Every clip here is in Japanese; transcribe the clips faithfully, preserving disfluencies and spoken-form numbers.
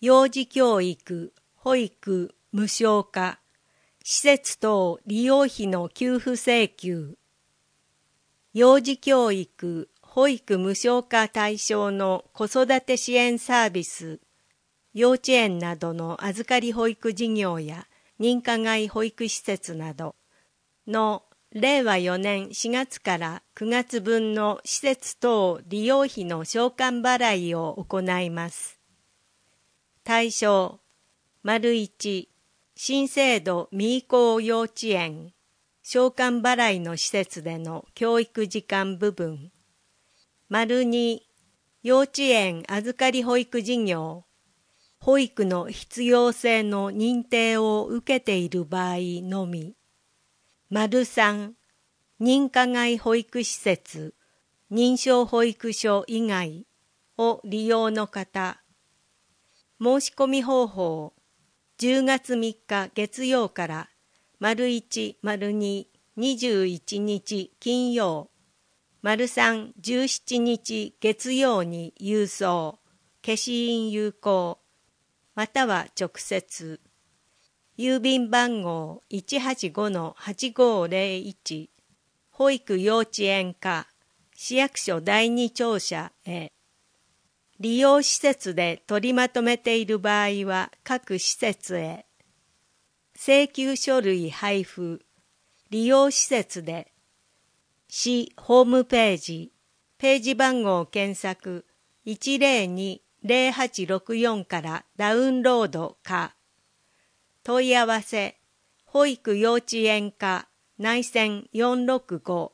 幼児教育、保育無償化、施設等利用費の給付請求。幼児教育、保育無償化対象の子育て支援サービス、幼稚園などの預かり保育事業や認可外保育施設などのれいわよねんしがつからくがつぶんの施設等利用費の償還払いを行います。対象、いち、新制度未移行幼稚園、償還払いの施設での教育時間部分。に、幼稚園預かり保育事業、保育の必要性の認定を受けている場合のみ。さん、認可外保育施設、認証保育所以外を利用の方。申し込み方法、じゅうがつみっか月曜からいち、に、にじゅういちにち金曜、さん、じゅうしちにち月曜に郵送、消印有効、または直接。郵便番号 いちはちごのはちごぜろいち、保育幼稚園課、市役所第二庁舎へ。利用施設で取りまとめている場合は各施設へ。請求書類配布、利用施設で。市ホームページ、ページ番号検索 いちぜろにぜろはちろくよん からダウンロードか。問い合わせ、保育幼稚園課内線よんろくご。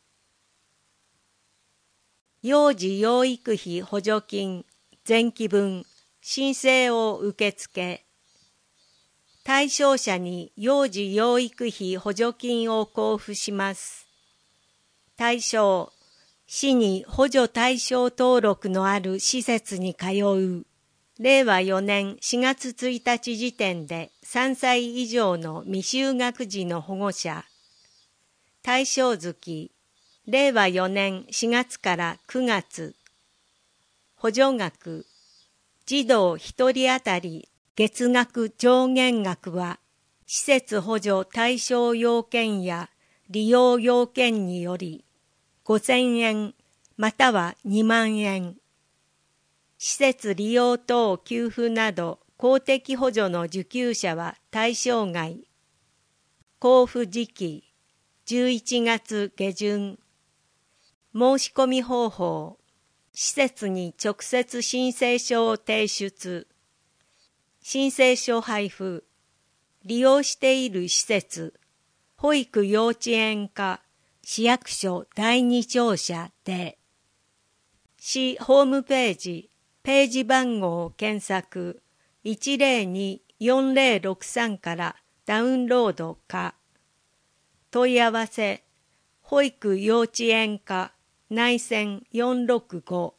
幼児養育費補助金前期分申請を受付。対象者に幼児養育費補助金を交付します。対象、市に補助対象登録のある施設に通う、れいわよねんしがつついたち時点でさんさい以上の未就学児の保護者。対象月、れいわよねんしがつからくがつ。補助額、児童ひとり当たり月額上限額は、施設補助対象要件や利用要件により、ごせんえんまたはにまんえん。施設利用等給付など公的補助の受給者は対象外。交付時期、じゅういちがつげじゅん。申し込み方法、施設に直接申請書を提出。申請書配布、利用している施設、保育幼稚園課、市役所第二庁舎で。市ホームページ、ページ番号検索 いちぜろによんぜろろくさん からダウンロードか。問い合わせ、保育幼稚園課内線よんろくご。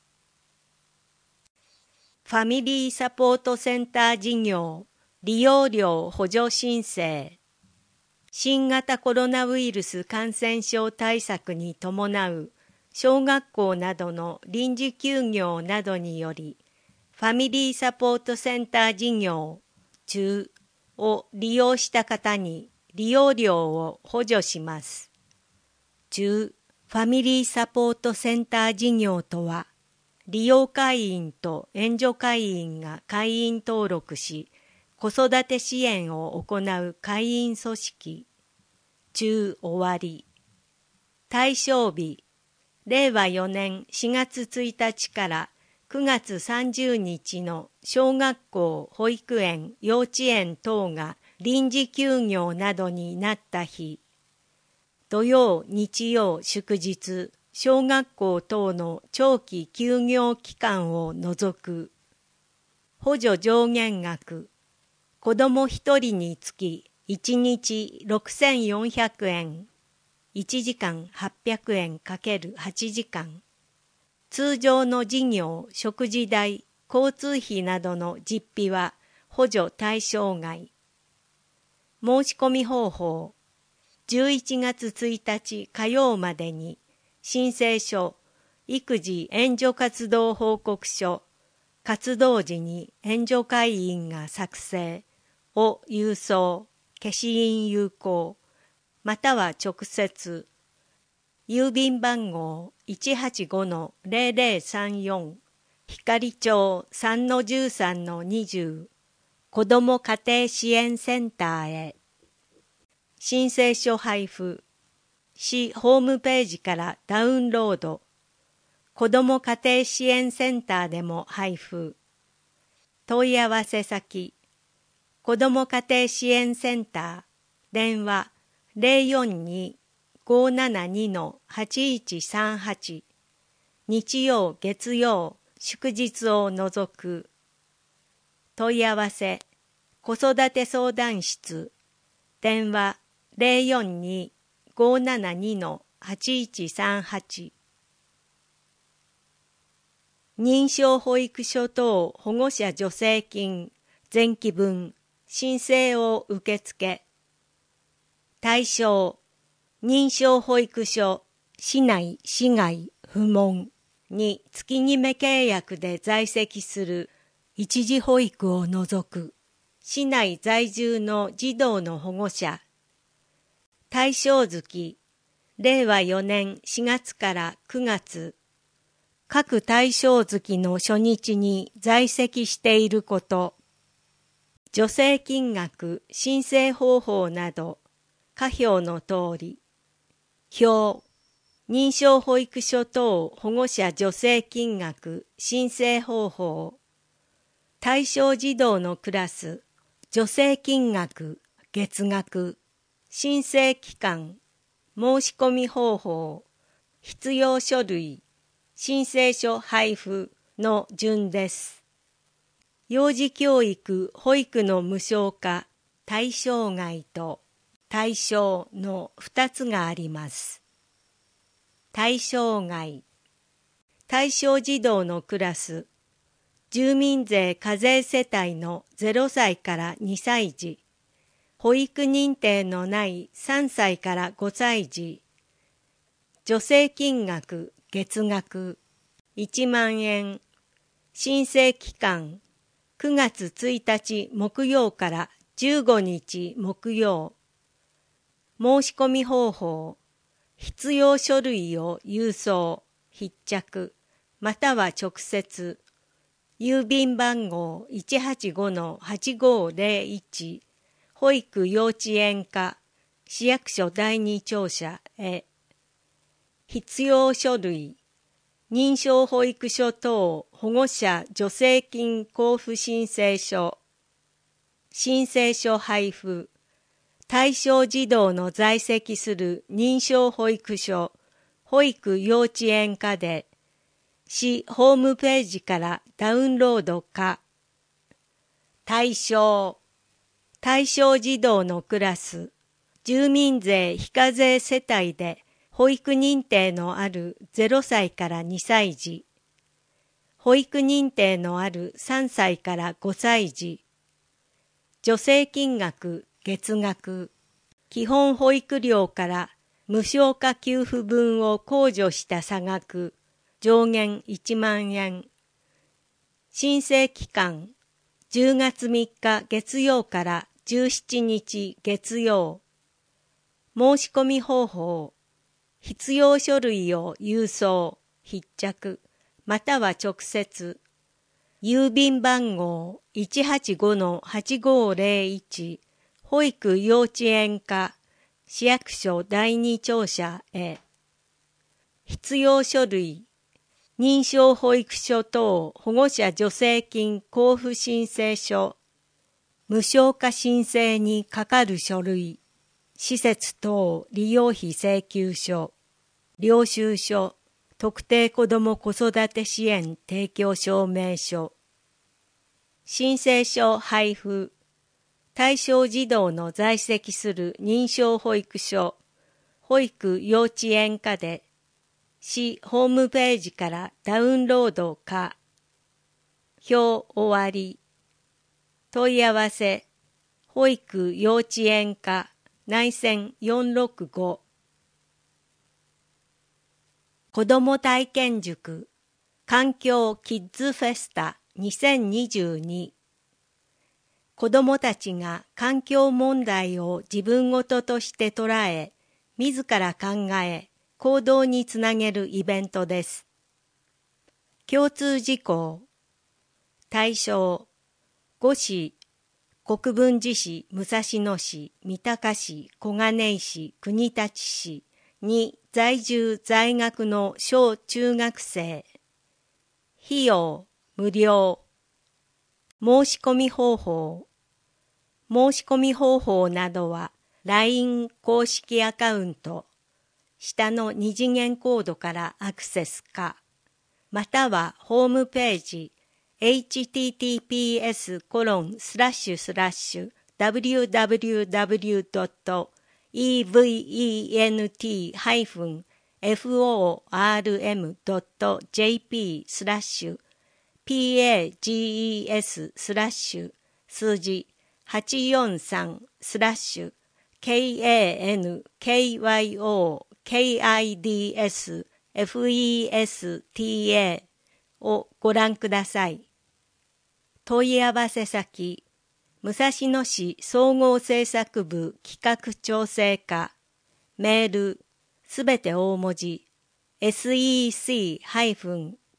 ファミリーサポートセンター事業利用料補助申請。新型コロナウイルス感染症対策に伴う小学校などの臨時休業などにより、ファミリーサポートセンター事業中を利用した方に利用料を補助します。中ファミリーサポートセンター事業とは、利用会員と援助会員が会員登録し、子育て支援を行う会員組織。中終わり。対象日、れいわよねんしがつついたちからくがつさんじゅうにちの小学校、保育園、幼稚園等が臨時休業などになった日。土曜、日曜、祝日、小学校等の長期休業期間を除く。補助上限額、子どもひとりにつきいちにちろくせんよんひゃくえん。いちじかんはっぴゃくえん ×はち 時間。通常の事業、食事代、交通費などの実費は補助対象外。申し込み方法、じゅういちがつついたち火曜までに申請書、育児援助活動報告書、 活動時に援助会員が作成を郵送、消印有効、または直接、郵便番号 いちはちごのゼロゼロさんよん 光町 さんのじゅうさんのにじゅう 子ども家庭支援センターへ。申請書配布、市ホームページからダウンロード、子ども家庭支援センターでも配布。問い合わせ先、子ども家庭支援センター、電話 ゼロよんに ごーななに はちいちさんはち、日曜月曜祝日を除く。問い合わせ、子育て相談室、電話 ゼロよんに ごーななに はちいちさんはち。認証保育所等保護者助成金前期分申請を受付。対象、認証保育所、市内、市外、不問に月決め契約で在籍する一時保育を除く市内在住の児童の保護者。対象月、れいわよねんしがつからくがつ、各対象月の初日に在籍していること、助成金額、申請方法など、下表の通り。表、認証保育所等保護者助成金額、申請方法。対象児童のクラス、助成金額、月額、申請期間、申し込み方法、必要書類、申請書配布の順です。幼児教育・保育の無償化、対象外と対象のふたつがあります。対象外、対象児童のクラス、住民税課税世帯のゼロさいからにさい児、保育認定のないさんさいからごさい児、助成金額月額いちまんえん、申請期間くがつついたち木曜からじゅうごにち木曜、申し込み方法、必要書類を郵送、必着、または直接、郵便番号 いちはちごのはちごーぜろいち 保育幼稚園課市役所第二庁舎へ。必要書類、認証保育所等保護者助成金交付申請書、申請書配布、対象児童の在籍する認証保育所、保育幼稚園課で、市ホームページからダウンロードか。対象、対象児童のクラス、住民税非課税世帯で保育認定のあるゼロさいからにさい児、保育認定のあるさんさいからごさい児、助成金額月額、基本保育料から無償化給付分を控除した差額、上限いちまんえん。申請期間、じゅうがつみっか月曜からじゅうしちにち月曜。申し込み方法、必要書類を郵送、必着、または直接、郵便番号 いちはちごのはちごーぜろいち 保育幼稚園課市役所第二庁舎へ。必要書類、認証保育所等保護者助成金交付申請書、無償化申請にかかる書類、施設等利用費請求書、領収書、特定子ども子育て支援提供証明書、申請書配布、対象児童の在籍する認証保育所、保育幼稚園課で、市ホームページからダウンロードか。表終わり。問い合わせ、保育幼稚園課内線よんろくご。子ども体験塾環境キッズフェスタにせんにじゅうに。子どもたちが環境問題を自分ごととして捉え、自ら考え、行動につなげるイベントです。共通事項。対象、ご市、国分寺市、武蔵野市、三鷹市、小金井市、国立市に在住在学の小中学生。費用、無料。申し込み方法。申し込み方法などは ライン 公式アカウント、下の二次元コードからアクセスか、またはホームページ エイチティーティーピーエスコロンスラッシュスラッシュダブリューダブリューダブリュードットイーブイイーエヌティーハイフンエフオーアールエムドットジェーピースラッシュピーエージーイーエススラッシュ数字はちよんさんスラッシュ ケーエーエヌケーワイオーケーアイディーエスエフイーエスティーエー をご覧ください。問い合わせ先、武蔵野市総合政策部企画調整課、メール、すべて大文字、セック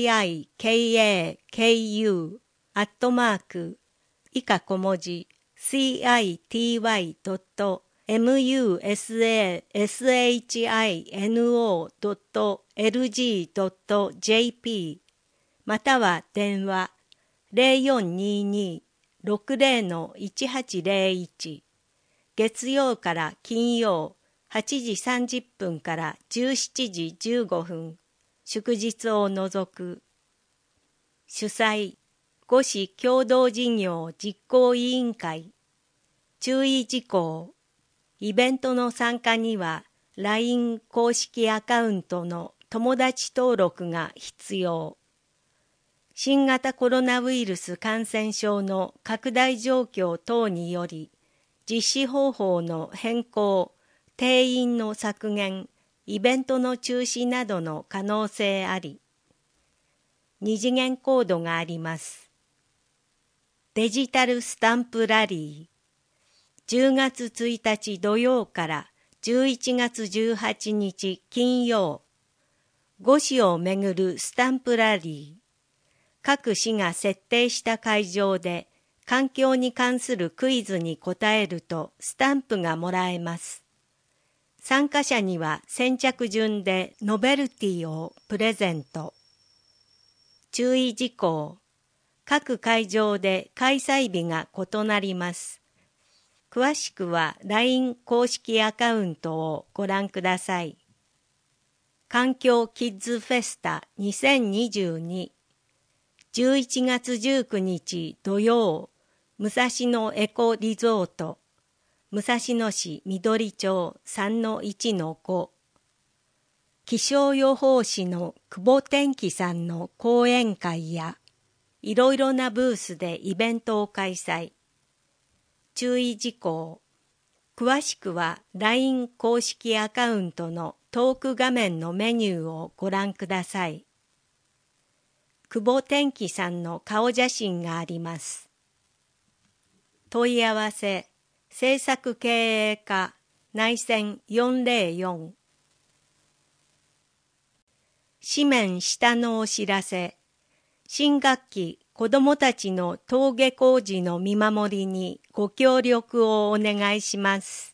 キク アットマーク、以下小文字、シティワイドットムサシノドットエルジードットジェーピー または電話 ゼロよんにーにー ろくゼロ いちはちゼロいち 月曜から金曜はちじさんじゅっぷんからじゅうしちじじゅうごふん、祝日を除く。主催、五市共同事業実行委員会。注意事項。イベントの参加には ライン 公式アカウントの友達登録が必要。新型コロナウイルス感染症の拡大状況等により、実施方法の変更、定員の削減、イベントの中止などの可能性あり。二次元コードがあります。デジタルスタンプラリー。じゅうがつついたち土曜からじゅういちがつじゅうはちにち金曜。ご市をめぐるスタンプラリー。各市が設定した会場で環境に関するクイズに答えるとスタンプがもらえます。参加者には先着順でノベルティをプレゼント。注意事項。各会場で開催日が異なります。詳しくは ライン 公式アカウントをご覧ください。環境キッズフェスタにせんにじゅうに。じゅういちがつじゅうくにち土曜、武蔵野エコリゾート、武蔵野市緑町 さんのいちのご。気象予報士の久保天気さんの講演会や、いろいろなブースでイベントを開催。注意事項。詳しくは ライン 公式アカウントのトーク画面のメニューをご覧ください。久保天気さんの顔写真があります。問い合わせ、制作経営課内線よんゼロよん。紙面下のお知らせ。新学期子どもたちの登下校時の見守りにご協力をお願いします。